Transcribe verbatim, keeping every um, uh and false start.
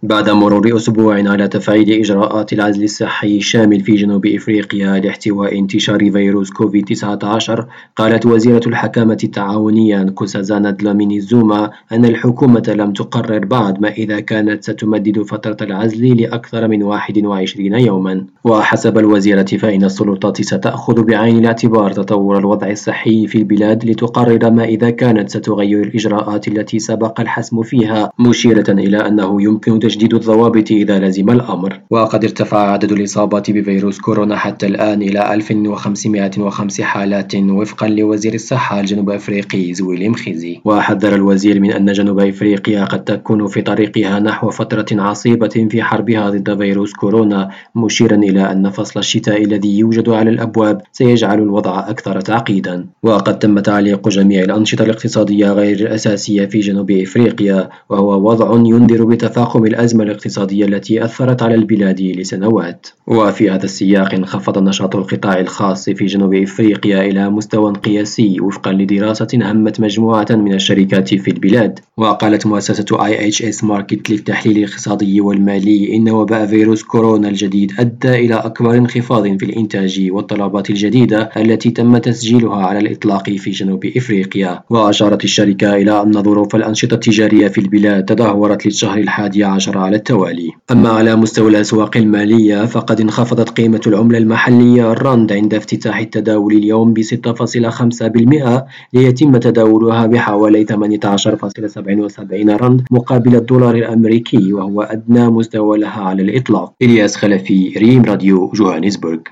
بعد مرور أسبوع على تفعيل إجراءات العزل الصحي الشامل في جنوب إفريقيا لاحتواء انتشار فيروس كوفيد تسعة عشر، قالت وزيرة الحكامة التعاونية نكوسازانا دلاميني زوما أن الحكومة لم تقرر بعد ما إذا كانت ستمدد فترة العزل لأكثر من واحد وعشرين يوما. وحسب الوزيرة فإن السلطات ستأخذ بعين الاعتبار تطور الوضع الصحي في البلاد لتقرر ما إذا كانت ستغير الإجراءات التي سبق الحسم فيها، مشيرة إلى أنه يمكن تجديد الضوابط إذا لزم الأمر. وقد ارتفع عدد الإصابات بفيروس كورونا حتى الآن إلى ألف وخمسمائة وخمس حالات وفقا لوزير الصحة الجنوب أفريقي زويلي مخيزي. وحذر الوزير من أن جنوب أفريقيا قد تكون في طريقها نحو فترة عصيبة في حربها ضد فيروس كورونا، مشيرا إلى أن فصل الشتاء الذي يوجد على الأبواب سيجعل الوضع أكثر تعقيدا. وقد تم تعليق جميع الأنشطة الاقتصادية غير الأساسية في جنوب إفريقيا، وهو وضع ينذر بتفاقم الأزمة الاقتصادية التي أثرت على البلاد لسنوات. وفي هذا السياق انخفض نشاط القطاع الخاص في جنوب إفريقيا إلى مستوى قياسي وفقا لدراسة همت مجموعة من الشركات في البلاد. وقالت مؤسسة آي إتش إس ماركت للتحليل الاقتصادي والمالي إن وباء فيروس كورونا الجديد أدى إلى أكبر انخفاض في الإنتاج والطلبات الجديدة التي تم تسجيلها على الإطلاق في جنوب إفريقيا. وأشارت الشركة إلى أن ظروف الأنشطة التجارية في البلاد تدهورت للشهر الحادي عشر على التوالي. أما على مستوى الأسواق المالية فقد انخفضت قيمة العملة المحلية الراند عند افتتاح التداول اليوم ب ستة فاصلة خمسة بالمئة ليتم تداولها بحوالي ثمانية عشر فاصلة سبعة وسبعين راند مقابل الدولار الأمريكي، وهو أدنى مستوى لها على الإطلاق. إلياس خلفي، ريم راديو، جوهانسبرغ.